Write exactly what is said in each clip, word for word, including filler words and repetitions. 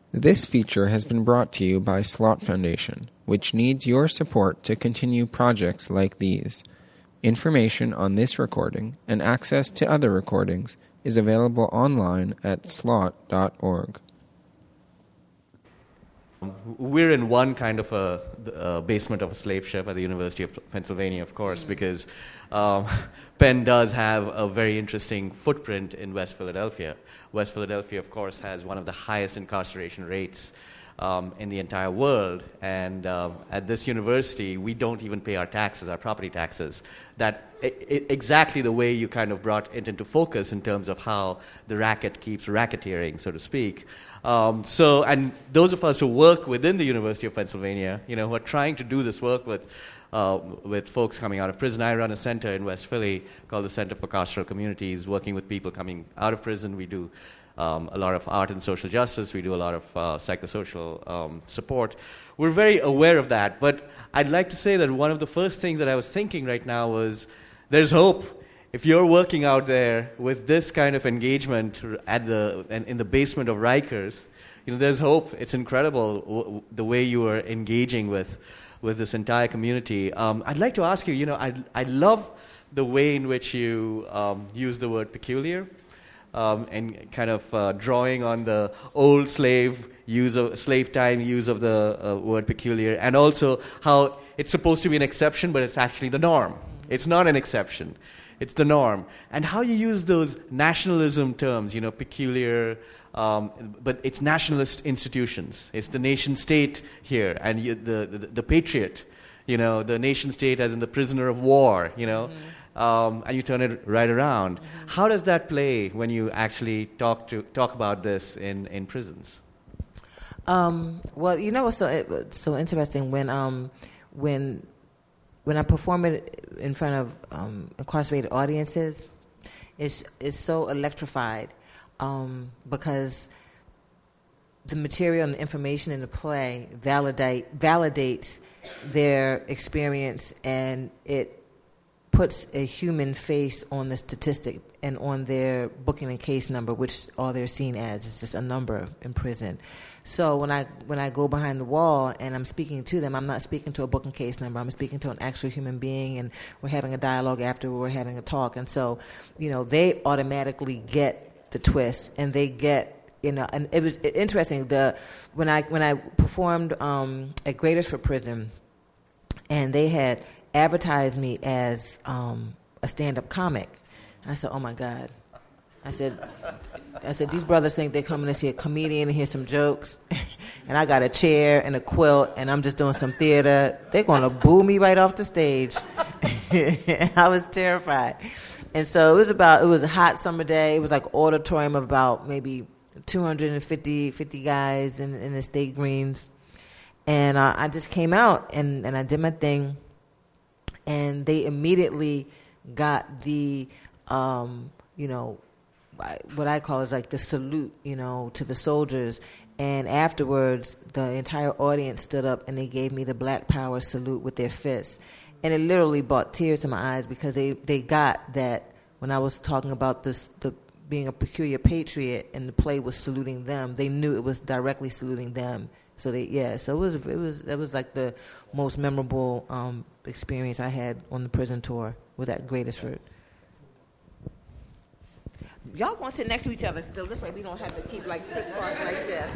This feature has been brought to you by Slot Foundation, which needs your support to continue projects like these. Information on this recording and access to other recordings is available online at slot dot org. We're in one kind of a uh, basement of a slave ship at the University of Pennsylvania, of course, mm-hmm. because um, Penn does have a very interesting footprint in West Philadelphia. West Philadelphia, of course, has one of the highest incarceration rates um, in the entire world. And uh, at this university, we don't even pay our taxes, our property taxes. That I- I- exactly the way you kind of brought it into focus in terms of how the racket keeps racketeering, so to speak. Um, so, and those of us who work within the University of Pennsylvania, you know, who are trying to do this work with uh, with folks coming out of prison. I run a center in West Philly called the Center for Carceral Communities, working with people coming out of prison. We do um, a lot of art and social justice. We do a lot of uh, psychosocial um, support. We're very aware of that. But I'd like to say that one of the first things that I was thinking right now was there's hope. If you're working out there with this kind of engagement at the in the basement of Rikers, you know, there's hope. It's incredible w- the way you are engaging with with this entire community. Um, I'd like to ask you, you know, I I love the way in which you um, use the word peculiar, um, and kind of uh, drawing on the old slave use of slave time use of the uh, word peculiar, and also how it's supposed to be an exception, but it's actually the norm. It's not an exception. It's the norm. And how you use those nationalism terms, you know, peculiar, um, but it's nationalist institutions. It's the nation state here, and you, the, the the patriot, you know, the nation state as in the prisoner of war, you know, mm-hmm. um, and you turn it right around. Mm-hmm. How does that play when you actually talk to talk about this in, in prisons? Um, well, you know what's so, so interesting when um, when when I perform it in front of um, incarcerated audiences, it's, it's so electrified um, because the material and the information in the play validate validates their experience, and it puts a human face on the statistic and on their booking and case number, which all they're seen as is just a number in prison. So when I when I go behind the wall and I'm speaking to them, I'm not speaking to a booking case number. I'm speaking to an actual human being, and we're having a dialogue after we're having a talk. And so, you know, they automatically get the twist, and they get, you know, and it was interesting. The when I when I performed um, at Graders for Prison, and they had advertised me as um, a stand-up comic. I said, "Oh my God." I said, I said, these brothers think they're coming to see a comedian and hear some jokes, and I got a chair and a quilt, and I'm just doing some theater. They're going to boo me right off the stage. I was terrified. And so it was about, it was a hot summer day. It was like auditorium of about maybe two hundred fifty, fifty guys in, in the State Greens. And uh, I just came out, and, and I did my thing, and they immediately got the, um, you know, what I call is like the salute, you know, to the soldiers. And afterwards, the entire audience stood up and they gave me the Black Power salute with their fists. And it literally brought tears to my eyes because they, they got that when I was talking about this, the being a peculiar patriot and the play was saluting them, they knew it was directly saluting them. So they, yeah, so it was, it was, that was like the most memorable um, experience I had on the prison tour, was at Graders. Y'all gonna sit next to each other, so this way we don't have to keep like crisscross like this.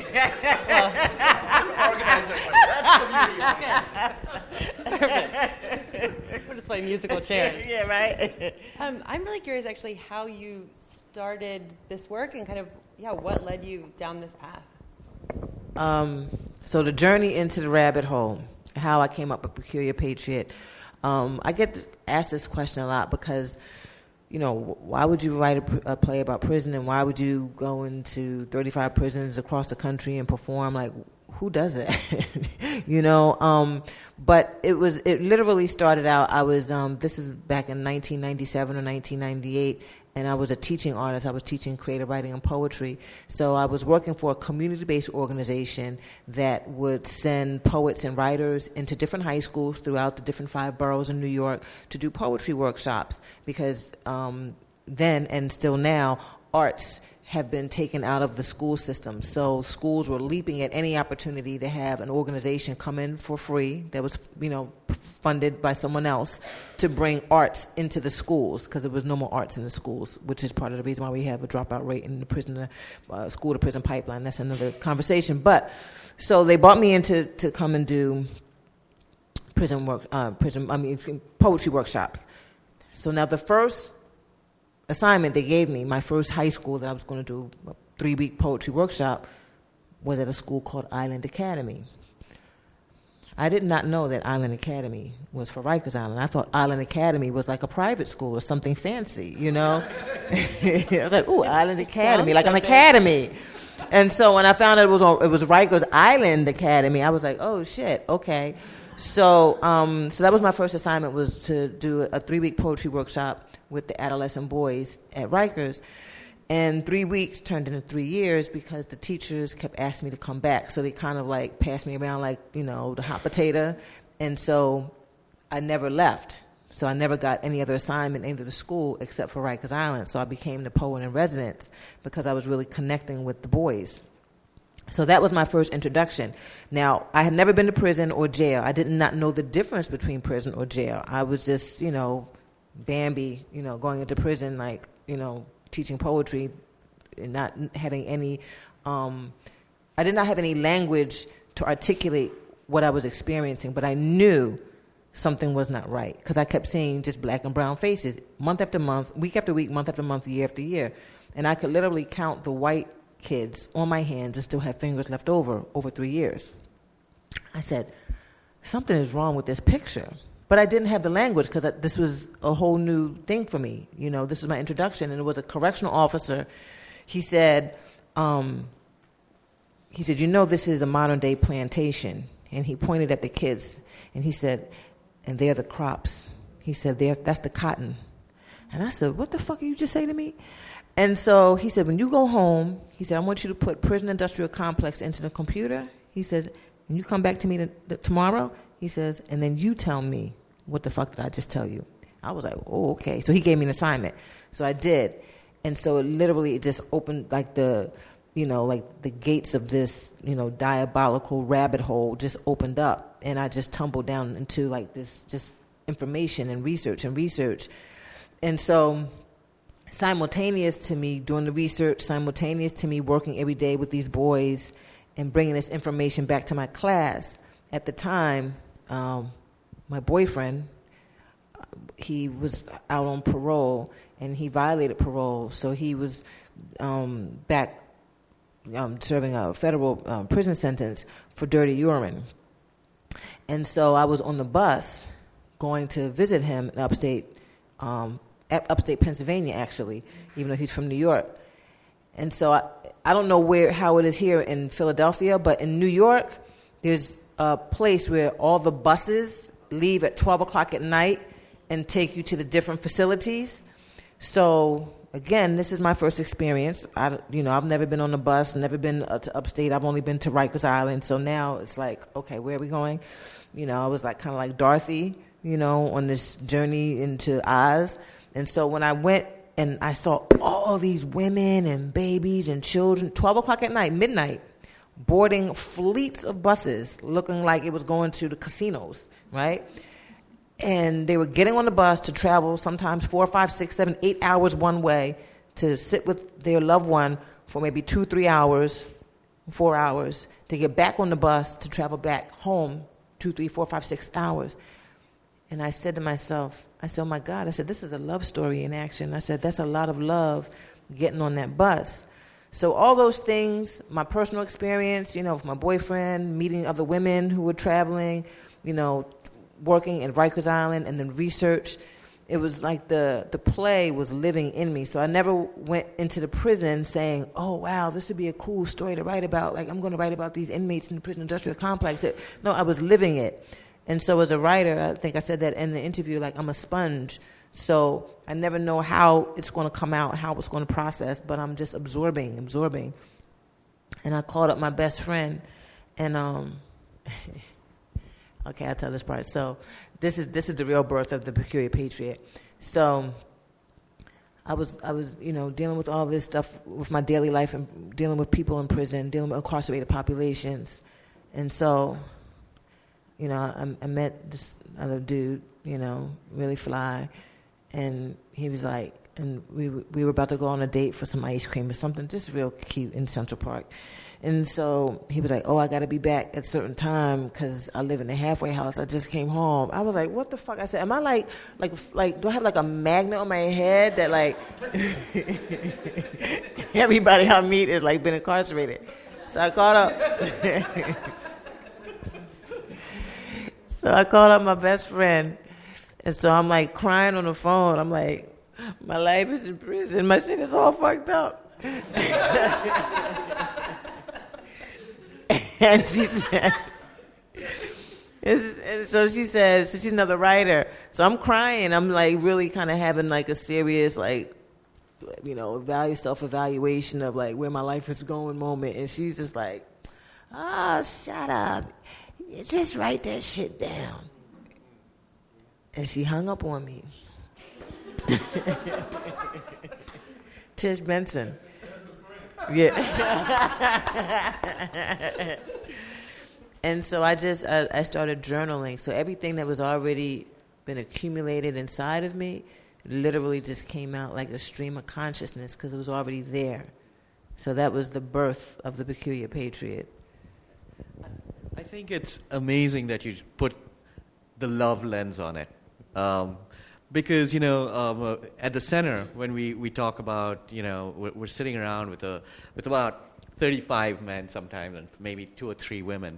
Organizer, that's the beauty. Perfect. We're just playing musical chairs. Yeah, right. Um, I'm really curious, actually, how you started this work and kind of, yeah, what led you down this path. Um, so the journey into the rabbit hole, how I came up with Peculiar Patriot. Um, I get asked this question a lot because, you know, why would you write a, a play about prison, and why would you go into thirty-five prisons across the country and perform? Like, who does it? you know, um, but it was, it literally started out, I was, um, this is back in nineteen ninety-seven or nineteen ninety-eight, and I was a teaching artist. I was teaching creative writing and poetry. So I was working for a community-based organization that would send poets and writers into different high schools throughout the different five boroughs in New York to do poetry workshops, because um, then and still now, arts have been taken out of the school system. So schools were leaping at any opportunity to have an organization come in for free that was, you know, funded by someone else to bring arts into the schools, because there was no more arts in the schools, which is part of the reason why we have a dropout rate in the prison, uh, school to prison pipeline. That's another conversation. But so they brought me in to, to come and do prison work, uh, prison, I mean, poetry workshops. So now the first assignment they gave me, my first high school that I was going to do a three-week poetry workshop, was at a school called Island Academy. I did not know that Island Academy was for Rikers Island. I thought Island Academy was like a private school or something fancy, you know? I was like, ooh, Island Academy, like an academy. And so when I found out it was on, it was Rikers Island Academy, I was like, oh shit, okay. So um, so that was my first assignment, was to do a three-week poetry workshop with the adolescent boys at Rikers. And three weeks turned into three years because the teachers kept asking me to come back. So they kind of like passed me around like, you know, the hot potato. And so I never left. So I never got any other assignment into the school except for Rikers Island. So I became the poet in residence because I was really connecting with the boys. So that was my first introduction. Now, I had never been to prison or jail. I did not know the difference between prison or jail. I was just, you know, Bambi, you know, going into prison, like, you know, teaching poetry and not having any, um, I did not have any language to articulate what I was experiencing, but I knew something was not right because I kept seeing just black and brown faces month after month, week after week, month after month, year after year. And I could literally count the white kids on my hands and still have fingers left over over three years. I said, something is wrong with this picture. But I didn't have the language because this was a whole new thing for me. You know, this was my introduction, and it was a correctional officer. He said, um, he said, you know, this is a modern-day plantation. And he pointed at the kids, and he said, and they're the crops. He said, that's the cotton. And I said, what the fuck did you just say to me? And so he said, when you go home, he said, I want you to put prison industrial complex into the computer. He says, and you come back to me to, to, tomorrow, he says, and then you tell me, what the fuck did I just tell you? I was like, oh, okay. So he gave me an assignment. So I did. And so it literally it just opened like the, you know, like the gates of this, you know, diabolical rabbit hole just opened up. And I just tumbled down into like this just information and research and research. And so simultaneous to me doing the research, simultaneous to me working every day with these boys and bringing this information back to my class, at the time, um, my boyfriend, he was out on parole, and he violated parole, so he was um, back um, serving a federal um, prison sentence for dirty urine. And so I was on the bus going to visit him in upstate, um, at upstate Pennsylvania, actually, even though he's from New York. And so I, I don't know where how it is here in Philadelphia, but in New York, there's a place where all the buses leave at twelve o'clock at night and take you to the different facilities. So again, this is my first experience. I, you know, I've never been on a bus, never been uh, to upstate. I've only been to Rikers Island. So now it's like, okay, where are we going? You know, I was like kind of like Dorothy, you know, on this journey into Oz. And so when I went and I saw all these women and babies and children, twelve o'clock at night, midnight, boarding fleets of buses looking like it was going to the casinos, right? And they were getting on the bus to travel sometimes four, five, six, seven, eight hours one way to sit with their loved one for maybe two, three hours, four hours, to get back on the bus to travel back home two, three, four, five, six hours. And I said to myself, I said, oh my God, I said, this is a love story in action. I said, that's a lot of love getting on that bus. So all those things, my personal experience, you know, with my boyfriend, meeting other women who were traveling, you know, working at Rikers Island, and then research, it was like the, the play was living in me. So I never went into the prison saying, oh, wow, this would be a cool story to write about. Like, I'm going to write about these inmates in the prison industrial complex. It, no, I was living it. And so as a writer, I think I said that in the interview, like, I'm a sponge. So I never know how it's going to come out, how it's going to process, but I'm just absorbing, absorbing. And I called up my best friend, and um, okay, I'll tell this part. So this is this is the real birth of the Peculiar Patriot. So I was, I was, you know, dealing with all this stuff with my daily life and dealing with people in prison, dealing with incarcerated populations. And so, you know, I, I met this other dude, you know, really fly. And he was like, and we we were about to go on a date for some ice cream or something, just real cute in Central Park. And so he was like, oh, I got to be back at a certain time because I live in a halfway house. I just came home. I was like, what the fuck? I said, am I like, like, like, do I have like a magnet on my head that like everybody I meet is like been incarcerated? So I called up. so I called up my best friend. And so I'm like crying on the phone. I'm like, my life is in prison. My shit is all fucked up. And she said, and so she said, so she's another writer. So I'm crying. I'm like really kind of having like a serious, like, you know, value self-evaluation of like where my life is going moment. And she's just like, oh, shut up. Just write that shit down. And she hung up on me. Tish Benson. Yeah. And so I just, I, I started journaling. So everything that was already been accumulated inside of me literally just came out like a stream of consciousness because it was already there. So that was the birth of the Peculiar Patriot. I think it's amazing that you put the love lens on it. Um, because, you know, um, uh, at the center, when we, we talk about, you know, we're, we're sitting around with a with about thirty-five men sometimes and maybe two or three women.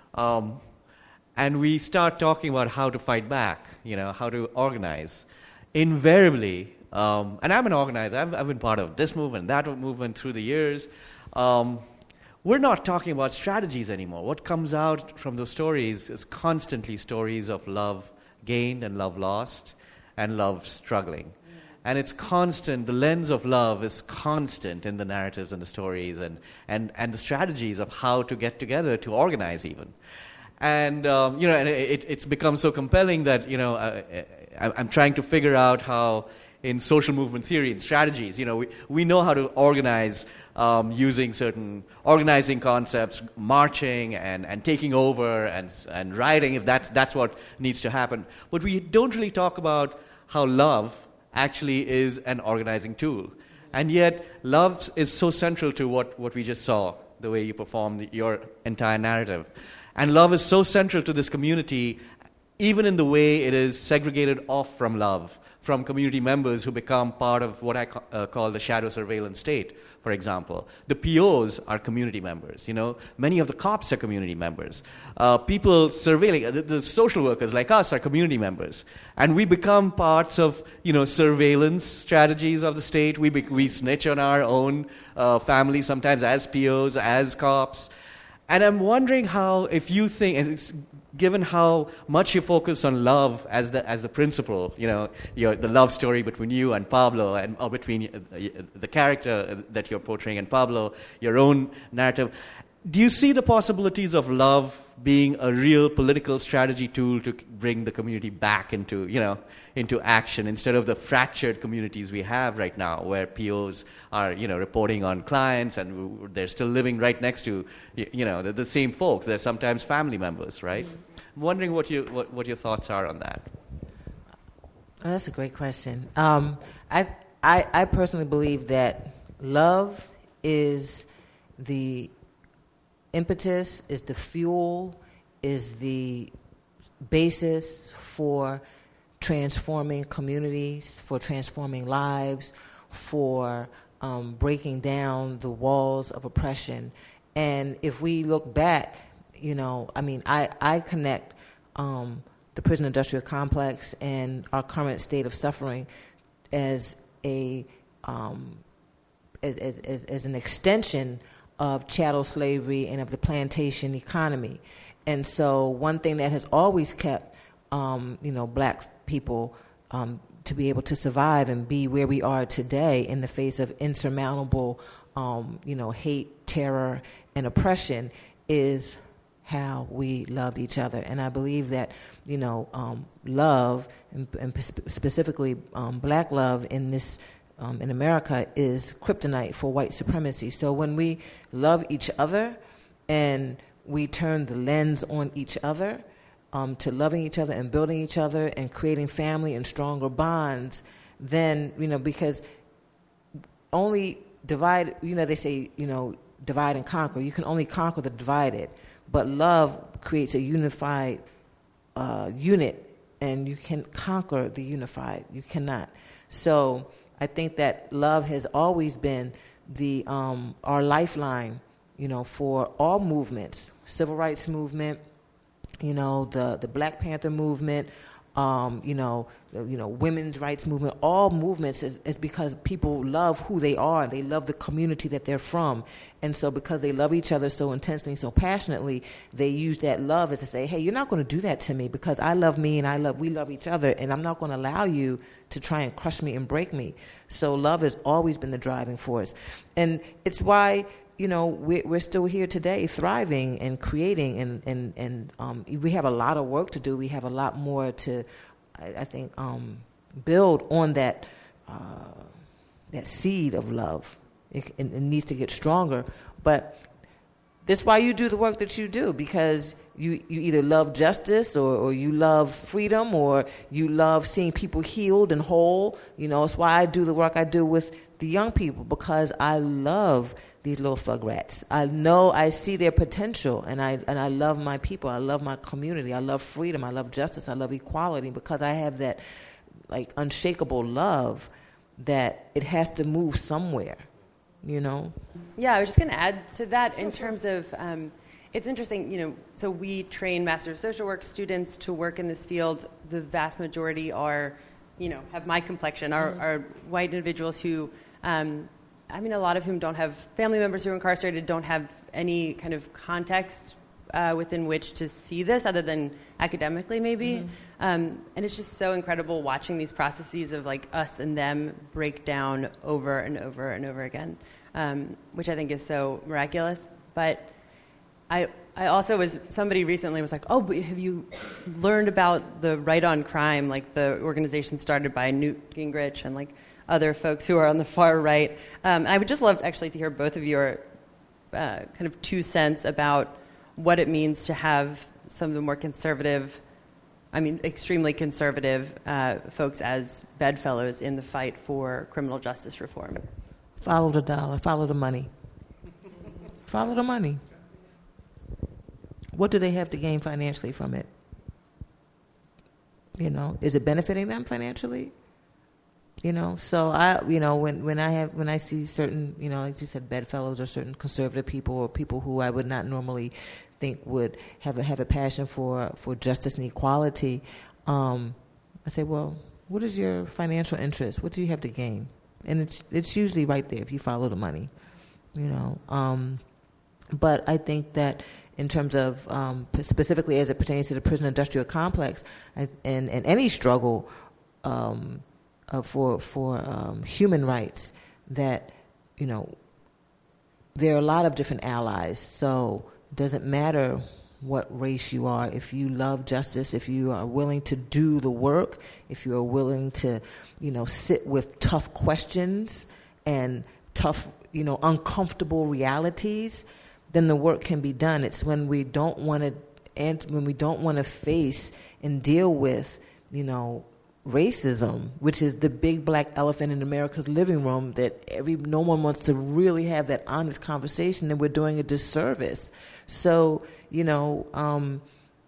Um, and we start talking about how to fight back, you know, how to organize. Invariably, um, and I'm an organizer, I've, I've been part of this movement, that movement through the years. Um, we're not talking about strategies anymore. What comes out from those stories is constantly stories of love gained and love lost and love struggling. And it's constant, the lens of love is constant in the narratives and the stories and, and, and the strategies of how to get together to organize even. And, um, you know, and it, it's become so compelling that, you know, uh, I'm trying to figure out how in social movement theory and strategies, you know, we, we know how to organize um, using certain organizing concepts, marching and, and taking over and, and rioting, if that's, that's what needs to happen. But we don't really talk about how love actually is an organizing tool. And yet, love is so central to what, what we just saw, the way you performed your entire narrative. And love is so central to this community, even in the way it is segregated off from love, from community members who become part of what I ca- uh, call the shadow surveillance state, for example. The P Os are community members, you know. Many of the cops are community members. Uh, people surveilling, the, the social workers like us are community members. And we become parts of, you know, surveillance strategies of the state. We, be, we snitch on our own uh, family sometimes as P Os, as cops. And I'm wondering how, if you think, given how much you focus on love as the as the principle, you know, your, the love story between you and Pablo, and or between the character that you're portraying and Pablo, your own narrative, do you see the possibilities of love being a real political strategy tool to bring the community back into, you know, into action instead of the fractured communities we have right now, where P Os are, you know, reporting on clients and they're still living right next to, you know, the, the same folks. They're sometimes family members, right? Mm-hmm. I'm wondering what you what, what your thoughts are on that. Oh, that's a great question. Um, I, I I personally believe that love is the impetus, is the fuel, is the basis for transforming communities, for transforming lives, for um, breaking down the walls of oppression. And if we look back, you know, I mean, I, I connect um, the prison industrial complex and our current state of suffering as a um, as, as, as an extension of chattel slavery and of the plantation economy. And so one thing that has always kept, um, you know, black people um, to be able to survive and be where we are today in the face of insurmountable, um, you know, hate, terror, and oppression is how we loved each other. And I believe that, you know, um, love, and, and specifically um, black love in this um, in America is kryptonite for white supremacy. So when we love each other and we turn the lens on each other, um, to loving each other and building each other and creating family and stronger bonds, then, you know, because only divide, you know, they say, you know, divide and conquer. You can only conquer the divided, but love creates a unified uh, unit, and you can conquer the unified. You cannot. So I think that love has always been the um, our lifeline, you know, for all movements, civil rights movement, you know, the, the Black Panther movement, um, you know, the, you know, women's rights movement. All movements is, is because people love who they are. They love the community that they're from, and so because they love each other so intensely, so passionately, they use that love as to say, "Hey, you're not going to do that to me because I love me and I love we love each other, and I'm not going to allow you to try and crush me and break me." So love has always been the driving force, and it's why, you know, we're, we're still here today, thriving and creating, and and and um, we have a lot of work to do. We have a lot more to, I, I think, um, build on that uh, that seed of love. It, it, it needs to get stronger, but that's why you do the work that you do, because you, you either love justice or, or you love freedom or you love seeing people healed and whole. You know, it's why I do the work I do with the young people, because I love these little thug rats. I know, I see their potential, and I and I love my people. I love my community. I love freedom. I love justice. I love equality, because I have that like unshakable love that it has to move somewhere, you know? Yeah, I was just going to add to that in terms of, um, it's interesting, you know, so we train Master of Social Work students to work in this field. The vast majority are, you know, have my complexion, are, mm-hmm. are white individuals who, um, I mean, a lot of whom don't have family members who are incarcerated, don't have any kind of context uh, within which to see this other than academically, maybe. Mm-hmm. Um, and it's just so incredible watching these processes of like us and them break down over and over and over again, um, which I think is so miraculous. But I, I also was, somebody recently was like, oh, but have you learned about the Right on Crime, like the organization started by Newt Gingrich and like other folks who are on the far right? Um, and I would just love actually to hear both of your uh, kind of two cents about what it means to have some of the more conservative, I mean, extremely conservative uh, folks as bedfellows in the fight for criminal justice reform. Follow the dollar, follow the money. Follow the money. What do they have to gain financially from it? You know, is it benefiting them financially? You know, so I, you know, when, when I have, when I see certain, you know, as you said, bedfellows or certain conservative people or people who I would not normally think would have a, have a passion for, for justice and equality, um, I say, well, what is your financial interest? What do you have to gain? And it's it's usually right there if you follow the money, you know. Um, but I think that in terms of um, specifically as it pertains to the prison industrial complex and, and, and any struggle um, uh, for for um, human rights, that, you know, there are a lot of different allies. So it doesn't matter what race you are. If you love justice, if you are willing to do the work, if you are willing to, you know, sit with tough questions and tough, you know, uncomfortable realities, then the work can be done. It's when we don't want to, and when we don't want to face and deal with, you know, racism, which is the big black elephant in America's living room, that every no one wants to really have that honest conversation, then we're doing a disservice. So, you know, um,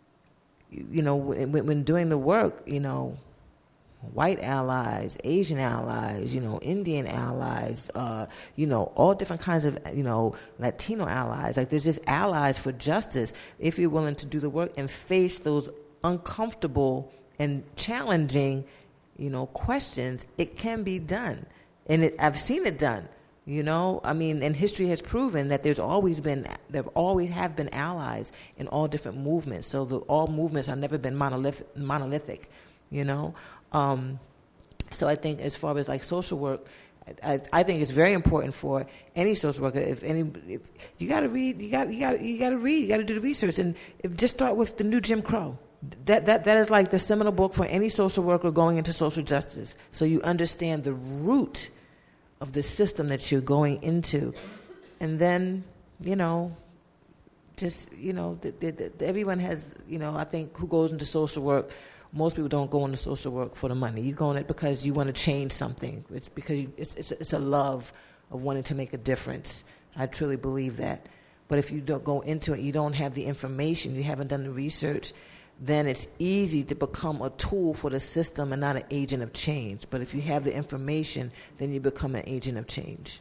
you know, when, when doing the work, you know, white allies, Asian allies, you know, Indian allies, uh, you know, all different kinds of, you know, Latino allies. Like, there's just allies for justice if you're willing to do the work and face those uncomfortable and challenging, you know, questions. It can be done. And it, I've seen it done. You know, I mean, and history has proven that there's always been, there always have been allies in all different movements. So the, all movements have never been monolith, monolithic, you know. Um, so I think as far as like social work, I, I think it's very important for any social worker. If any, if, you got to read, you got, you got, you got to read, you got to do the research, and if, just start with the new Jim Crow. That that that is like the seminal book for any social worker going into social justice. So you understand the root of the system that you're going into. And then, you know, just, you know, the, the, the, everyone has, you know, I think who goes into social work, most people don't go into social work for the money. You go in it because you want to change something. It's because you, it's, it's, it's a love of wanting to make a difference. I truly believe that. But if you don't go into it, you don't have the information, you haven't done the research, then it's easy to become a tool for the system and not an agent of change. But if you have the information, then you become an agent of change.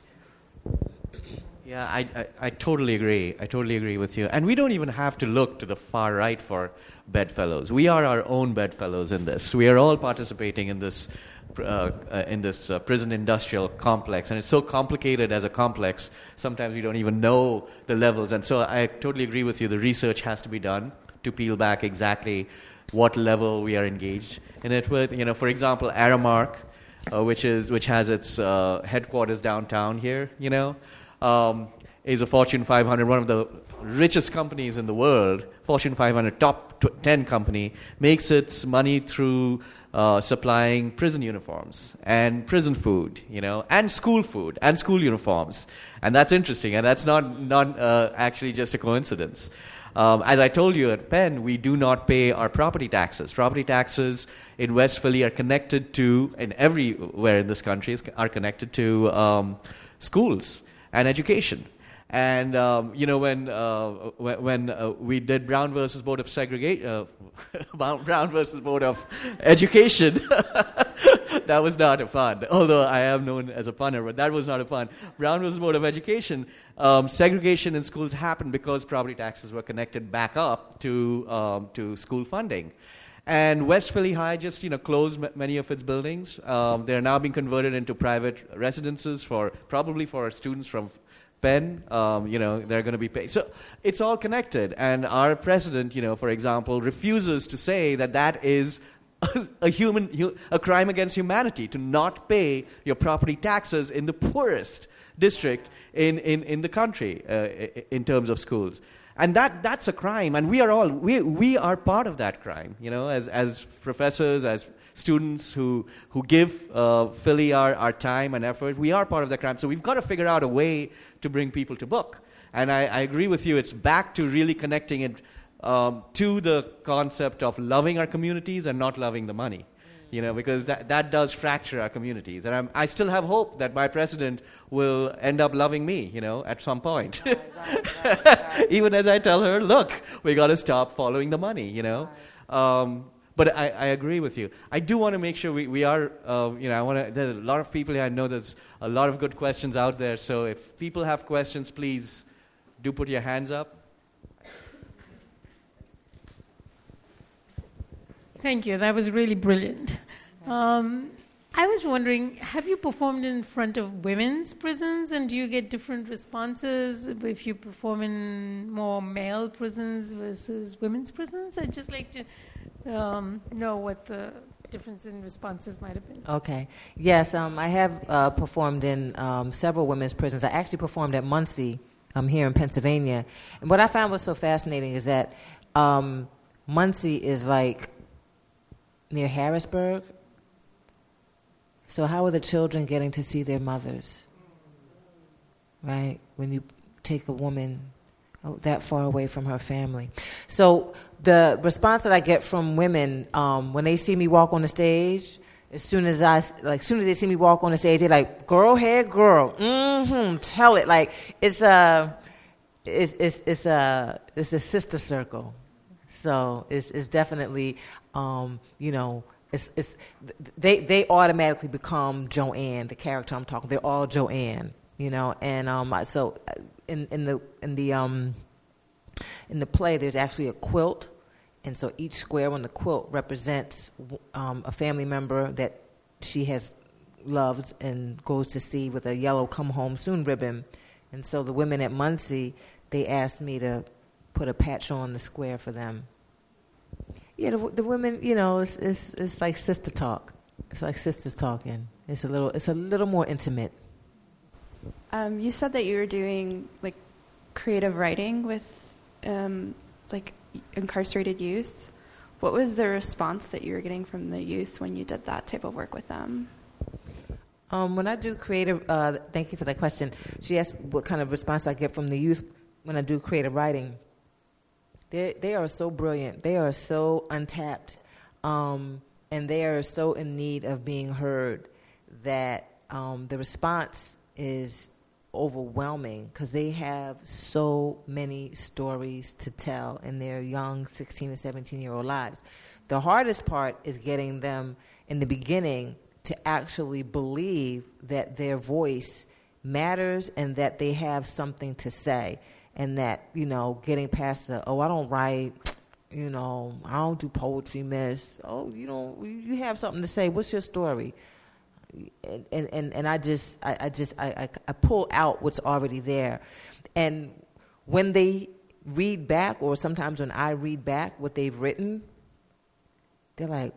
Yeah, I, I, I totally agree. I totally agree with you. And we don't even have to look to the far right for bedfellows. We are our own bedfellows in this. We are all participating in this uh, uh, in this uh, prison industrial complex. And it's so complicated as a complex, sometimes we don't even know the levels. And so I totally agree with you. The research has to be done to peel back exactly what level we are engaged in it with. You know, for example, Aramark, uh, which is which has its uh, headquarters downtown here, you know, Um, is a Fortune five hundred, one of the richest companies in the world, Fortune five hundred top ten company, makes its money through uh, supplying prison uniforms and prison food, you know, and school food and school uniforms. And that's interesting, and that's not, not uh, actually just a coincidence. Um, as I told you, at Penn, we do not pay our property taxes. Property taxes in West Philly are connected to, and everywhere in this country, are connected to um, schools and education. And, um, you know, when uh, when, when uh, we did Brown versus Board of Segregation, uh, Brown versus Board of Education, that was not a pun, although I am known as a punner, but that was not a pun. Brown versus Board of Education, um, segregation in schools happened because property taxes were connected back up to um, to school funding. And West Philly High just, you know, closed m- many of its buildings. Um, they're now being converted into private residences for probably for students from Penn. Um, you know, they're going to be paid. So it's all connected. And our president, you know, for example, refuses to say that that is a, a human, a crime against humanity to not pay your property taxes in the poorest district in in in the country uh, in terms of schools. And that that's a crime, and we are all we we are part of that crime, you know, as as professors, as students who who give uh, Philly our, our time and effort. We are part of that crime, so we've got to figure out a way to bring people to book. And I, I agree with you. It's back to really connecting it um, to the concept of loving our communities and not loving the money. You know, because that that does fracture our communities. And I'm, I still have hope that my president will end up loving me, you know, at some point. Right, right, right, right. Even as I tell her, look, we got to stop following the money, you know. Right. Um, but I, I agree with you. I do want to make sure we, we are, uh, you know, I want to, there's a lot of people here. I know there's a lot of good questions out there. So if people have questions, please do put your hands up. Thank you. That was really brilliant. Um, I was wondering, have you performed in front of women's prisons, and do you get different responses if you perform in more male prisons versus women's prisons? I'd just like to um, know what the difference in responses might have been. Okay. Yes, um, I have uh, performed in um, several women's prisons. I actually performed at Muncie um, here in Pennsylvania. And what I found was so fascinating is that um, Muncie is like near Harrisburg. So how are the children getting to see their mothers? Right? When you take a woman that far away from her family. So the response that I get from women um, when they see me walk on the stage, as soon as I like, as soon as they see me walk on the stage, they're like, "Girl, hey, girl, mm-hmm, tell it." Like it's a, it's it's it's a it's a sister circle. So it's it's definitely, um, you know, it's it's they they automatically become Joanne, the character I'm talking. They're all Joanne, you know, and um, so in in the in the um in the play, there's actually a quilt, and so each square on the quilt represents um, a family member that she has loved and goes to see with a yellow "Come Home Soon" ribbon. And so the women at Muncie, they asked me to put a patch on the square for them. Yeah, the, the women, you know, it's, it's it's like sister talk. It's like sisters talking. It's a little it's a little more intimate. Um, you said that you were doing like creative writing with um, like incarcerated youth. What was the response that you were getting from the youth when you did that type of work with them? Um, when I do creative, uh, thank you for that question. She asked what kind of response I get from the youth when I do creative writing. They they are so brilliant. They are so untapped, um, and they are so in need of being heard that um, the response is overwhelming because they have so many stories to tell in their young sixteen and seventeen-year-old lives. The hardest part is getting them in the beginning to actually believe that their voice matters and that they have something to say, and that, you know, getting past the, oh, I don't write, you know, I don't do poetry, miss. Oh, you don't, you have something to say. What's your story? And and, and I just, I, I just, I, I, I pull out what's already there. And when they read back, or sometimes when I read back what they've written, they're like,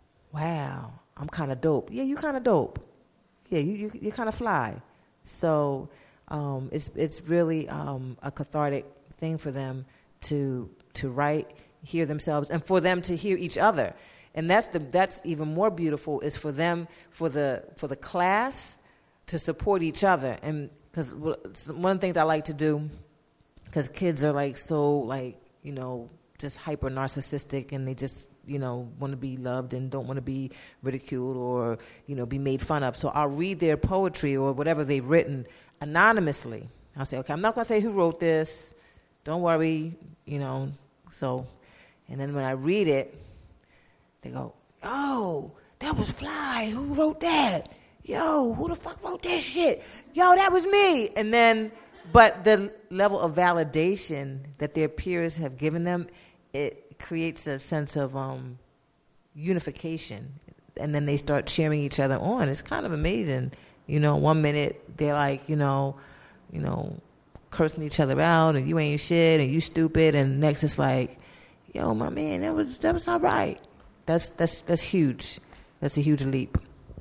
wow, I'm kind of dope. Yeah, you kind of dope. Yeah, you you you kind of fly. So um, it's it's really um, a cathartic thing for them to to write, hear themselves, and for them to hear each other. And that's the that's even more beautiful, is for them, for the for the class to support each other. And because one of the things I like to do, because kids are like so like you know just hyper narcissistic, and they just you know, want to be loved and don't want to be ridiculed or, you know, be made fun of. So I'll read their poetry or whatever they've written anonymously. I'll say, okay, I'm not going to say who wrote this. Don't worry, you know. So, and then when I read it, they go, oh, that was Fly. Who wrote that? Yo, who the fuck wrote that shit? Yo, that was me. And then, but the level of validation that their peers have given them, it creates a sense of um, unification, and then they start cheering each other on. It's kind of amazing, you know. One minute they're like, you know, you know, cursing each other out, and you ain't shit, and you stupid, and next it's like, yo, my man, that was that was all right. That's that's that's huge. That's a huge leap.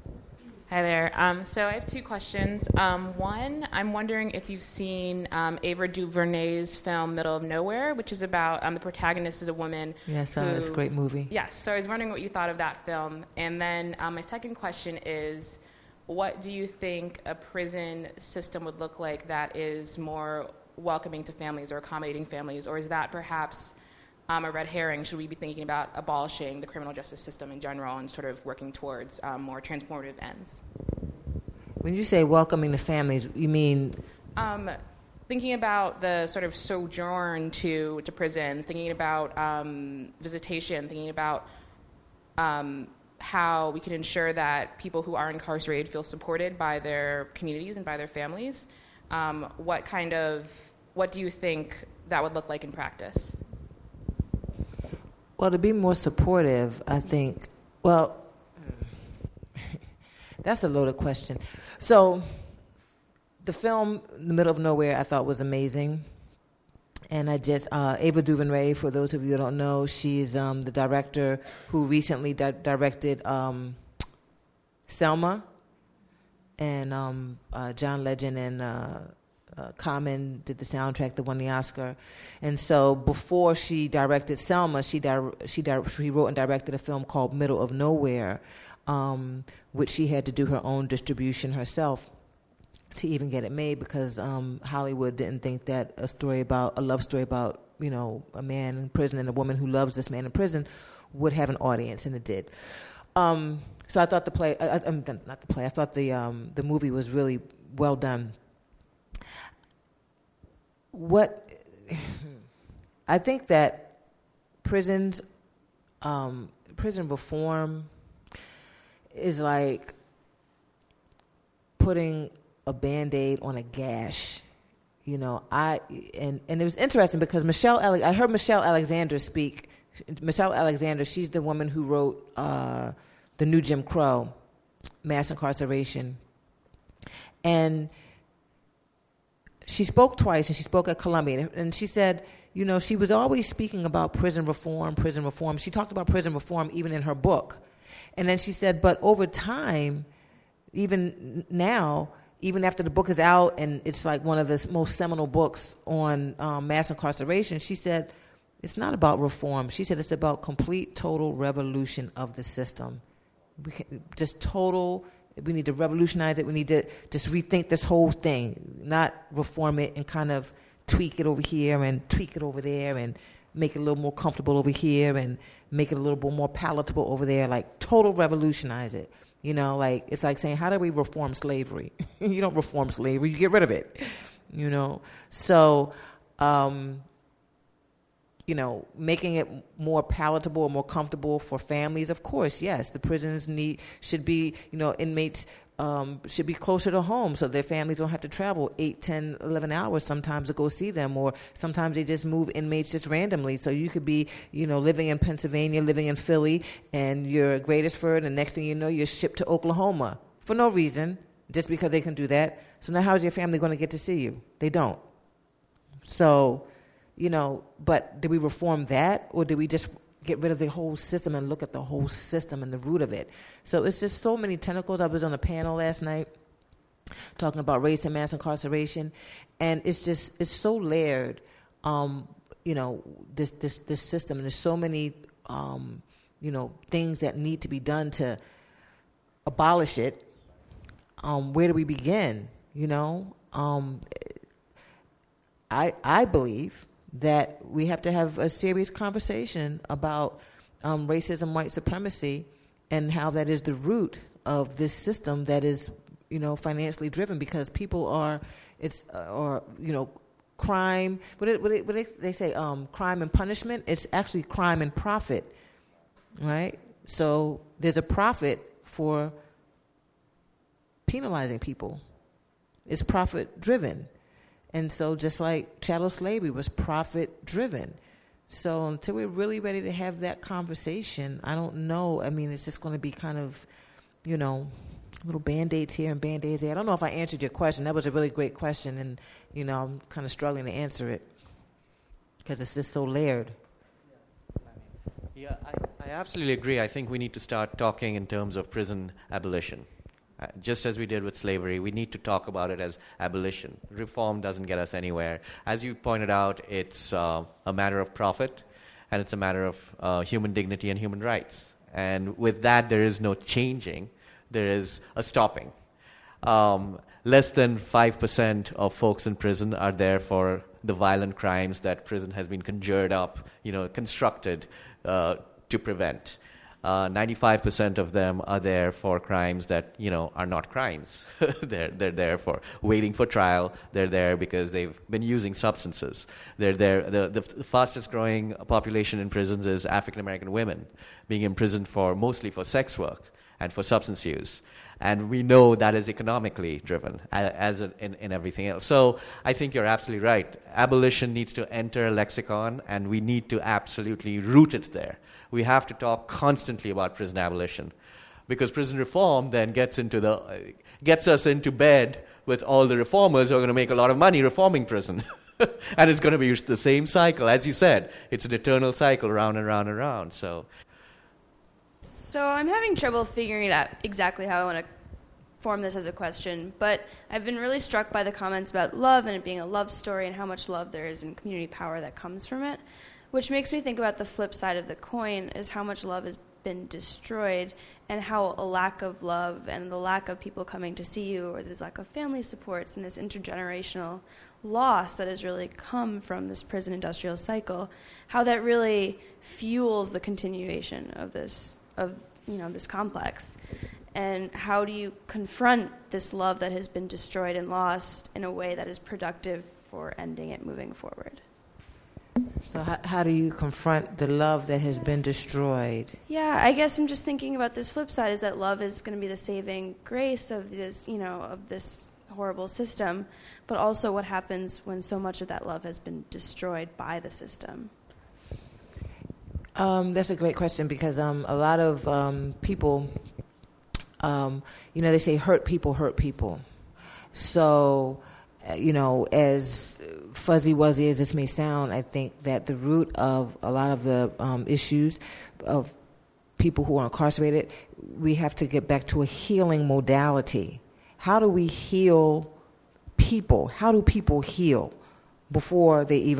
Hi there. Um, so I have two questions. Um, one, I'm wondering if you've seen um, Ava DuVernay's film Middle of Nowhere, which is about um, the protagonist is a woman. Yes, who, uh, it's a great movie. Yes, so I was wondering what you thought of that film. And then um, my second question is, what do you think a prison system would look like that is more welcoming to families or accommodating families? Or is that perhaps um, a red herring? Should we be thinking about abolishing the criminal justice system in general and sort of working towards um, more transformative ends? When you say welcoming the families, you mean? Um, thinking about the sort of sojourn to, to prisons, thinking about um, visitation, thinking about um, how we can ensure that people who are incarcerated feel supported by their communities and by their families. Um, what kind of, what do you think that would look like in practice? Well, to be more supportive, I think, well, that's a loaded question. So the film, The Middle of Nowhere, I thought was amazing. And I just, uh, Ava DuVernay, for those of you who don't know, she's um, the director who recently di- directed um, Selma. And um, uh, John Legend and uh, uh, Common did the soundtrack that won the Oscar. And so before she directed Selma, she, di- she, di- she wrote and directed a film called Middle of Nowhere, um, which she had to do her own distribution herself to even get it made, because um, Hollywood didn't think that a story about, a love story about, you know, a man in prison and a woman who loves this man in prison would have an audience, and it did. Um, so I thought the play, I, I, not the play, I thought the um, the movie was really well done. What, I think that prisons, um, prison reform is like putting a Band-Aid on a gash. You know, I and, and it was interesting because Michelle, Ale- I heard Michelle Alexander speak. Michelle Alexander, she's the woman who wrote uh, The New Jim Crow, Mass Incarceration. And she spoke twice, and she spoke at Columbia, and she said, you know, she was always speaking about prison reform, prison reform. She talked about prison reform even in her book. And then she said, but over time, even now, even after the book is out and it's like one of the most seminal books on um, mass incarceration, she said, it's not about reform. She said it's about complete, total revolution of the system. We can, just total, We need to revolutionize it. We need to just rethink this whole thing, not reform it and kind of tweak it over here and tweak it over there and make it a little more comfortable over here and make it a little bit more palatable over there, like total revolutionize it. You know, like it's like saying, how do we reform slavery? You don't reform slavery, you get rid of it. You know, so, um, you know, making it more palatable or more comfortable for families, of course, yes, the prisons need should be, you know, inmates um, should be closer to home so their families don't have to travel eight, ten, eleven hours sometimes to go see them, or sometimes they just move inmates just randomly. So you could be, you know, living in Pennsylvania, living in Philly, and you're at Greatersford, and next thing you know, you're shipped to Oklahoma for no reason, just because they can do that. So now how's your family going to get to see you? They don't. So, you know, but did we reform that, or did we just get rid of the whole system and look at the whole system and the root of it? So it's just so many tentacles. I was on a panel last night talking about race and mass incarceration, and it's just, it's so layered, um, you know, this, this, this system, and there's so many, um, you know, things that need to be done to abolish it. Um, where do we begin? You know, um, I I believe that we have to have a serious conversation about um, racism, white supremacy, and how that is the root of this system that is, you know, financially driven, because people are, it's, uh, or, you know, crime, what, it, what, it, what it, they say, um, crime and punishment, it's actually crime and profit, right? So there's a profit for penalizing people. It's profit driven. And so just like chattel slavery was profit driven. So until we're really ready to have that conversation, I don't know. I mean, it's just going to be kind of, you know, little Band-Aids here and Band-Aids there. I don't know if I answered your question. That was a really great question, and, you know, I'm kind of struggling to answer it because it's just so layered. Yeah, I, I absolutely agree. I think we need to start talking in terms of prison abolition. Uh, just as we did with slavery, we need to talk about it as abolition. Reform doesn't get us anywhere. As you pointed out, it's uh, a matter of profit, and it's a matter of uh, human dignity and human rights. And with that, there is no changing. There is a stopping. Um, less than five percent of folks in prison are there for the violent crimes that prison has been conjured up, you know, constructed uh, to prevent. Uh, ninety-five percent of them are there for crimes that, you know, are not crimes. they're, they're there for waiting for trial. They're there because they've been using substances. They're there. The, the fastest growing population in prisons is African American women being imprisoned for mostly for sex work and for substance use. And we know that is economically driven, as in, in everything else. So I think you're absolutely right. Abolition needs to enter a lexicon, and we need to absolutely root it there. We have to talk constantly about prison abolition, because prison reform then gets into the uh, gets us into bed with all the reformers who are going to make a lot of money reforming prison. And it's going to be the same cycle. As you said, it's an eternal cycle, round and round and round. So. So I'm having trouble figuring out exactly how I want to form this as a question, but I've been really struck by the comments about love and it being a love story and how much love there is and community power that comes from it, which makes me think about the flip side of the coin is how much love has been destroyed and how a lack of love and the lack of people coming to see you, or this lack of family supports and this intergenerational loss that has really come from this prison industrial cycle, how that really fuels the continuation of this of you know this complex. And how do you confront this love that has been destroyed and lost in a way that is productive for ending it moving forward? So how, how do you confront the love that has been destroyed? Yeah, I guess I'm just thinking about this flip side, is that love is going to be the saving grace of this, you know, of this horrible system, but also what happens when so much of that love has been destroyed by the system. Um, that's a great question, because um, a lot of um, people, um, you know, they say hurt people hurt people. So, uh, you know, as fuzzy-wuzzy as this may sound, I think that the root of a lot of the um, issues of people who are incarcerated, we have to get back to a healing modality. How do we heal people? How do people heal before they even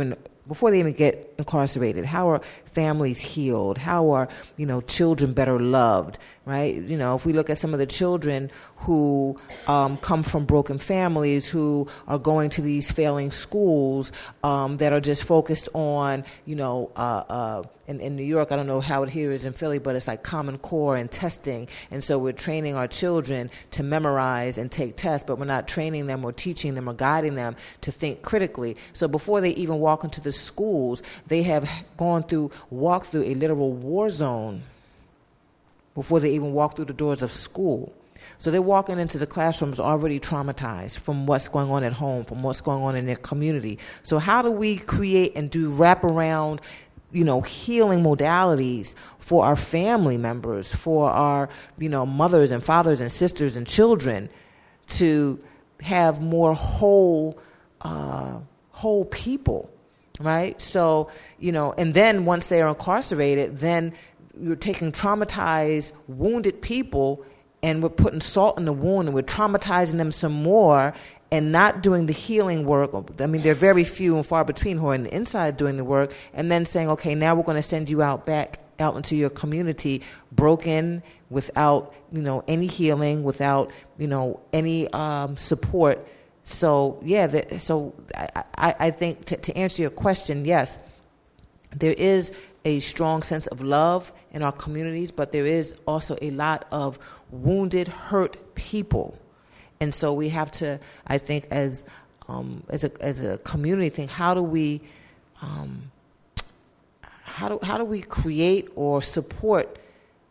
before they even get incarcerated. How are families healed? How are, you know, children better loved, right? You know, if we look at some of the children who um, come from broken families, who are going to these failing schools um, that are just focused on, you know, uh, uh, in, in New York, I don't know how it here is in Philly, but it's like Common Core and testing. And so we're training our children to memorize and take tests, but we're not training them or teaching them or guiding them to think critically. So before they even walk into the schools, they have gone through, walked through a literal war zone before they even walk through the doors of school. So they're walking into the classrooms already traumatized from what's going on at home, from what's going on in their community. So how do we create and do wraparound, you know, healing modalities for our family members, for our, you know, mothers and fathers and sisters and children to have more whole, uh, whole people, right? So, you know, and then once they are incarcerated, then you're taking traumatized, wounded people and we're putting salt in the wound and we're traumatizing them some more and not doing the healing work. I mean, there are very few and far between who are on the inside doing the work, and then saying, okay, now we're going to send you out back out into your community broken, without, you know, any healing, without, you know, any um, support. So, yeah, the, so I, I, I think to, to answer your question, yes, there is a strong sense of love in our communities, but there is also a lot of wounded, hurt people. And so we have to, I think, as um, as a as a community, think, how do we um, how do how do we create or support,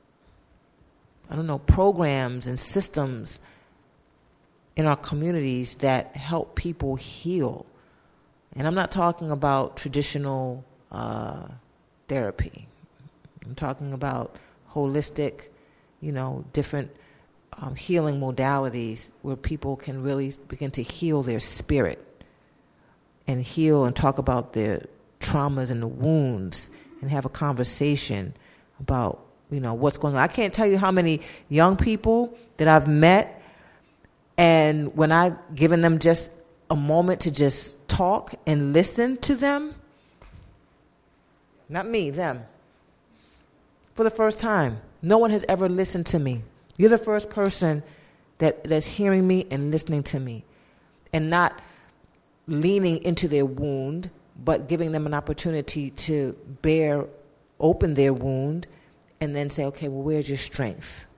I don't know, programs and systems in our communities that help people heal? And I'm not talking about traditional uh, therapy. I'm talking about holistic, you know, different Um, healing modalities where people can really begin to heal their spirit and heal and talk about their traumas and the wounds and have a conversation about, you know, what's going on. I can't tell you how many young people that I've met, and when I've given them just a moment to just talk and listen to them, not me, them, for the first time, no one has ever listened to me. You're the first person that, that's hearing me and listening to me and not leaning into their wound, but giving them an opportunity to bear open their wound and then say, okay, well, where's your strength?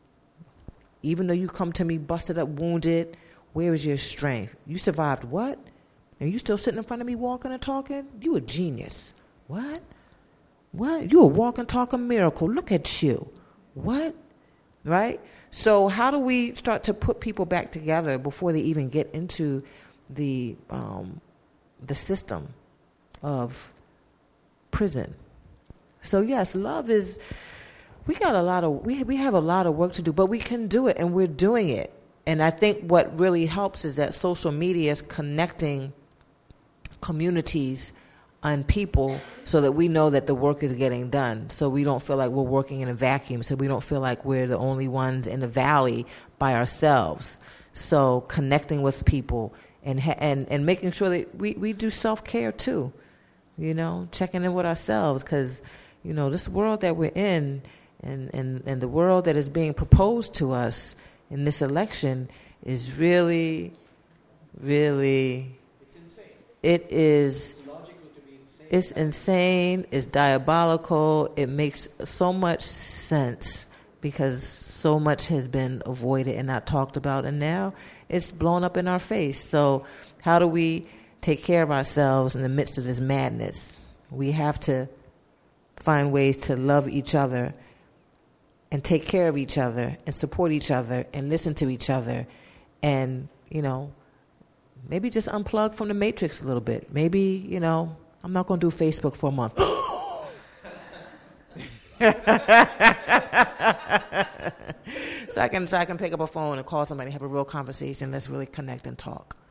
Even though you come to me busted up, wounded, where is your strength? You survived what? And you still sitting in front of me walking and talking? You a genius. What? What? You a walking, talking miracle. Look at you. What? Right? So how do we start to put people back together before they even get into the um, the system of prison? So yes, love is, we got a lot of, we we have a lot of work to do, but we can do it, and we're doing it. And I think what really helps is that social media is connecting communities and people so that we know that the work is getting done, so we don't feel like we're working in a vacuum, so we don't feel like we're the only ones in the valley by ourselves. So connecting with people and ha- and, and making sure that we, we do self-care too, you know, checking in with ourselves, because, you know, this world that we're in and, and, and the world that is being proposed to us in this election is really, really, it's insane. It is... It's insane, it's diabolical, it makes so much sense because so much has been avoided and not talked about, and now it's blown up in our face. So how do we take care of ourselves in the midst of this madness? We have to find ways to love each other and take care of each other and support each other and listen to each other and, you know, maybe just unplug from the matrix a little bit. Maybe, you know, I'm not going to do Facebook for a month. so I can so I can pick up a phone and call somebody, have a real conversation. Let's really connect and talk.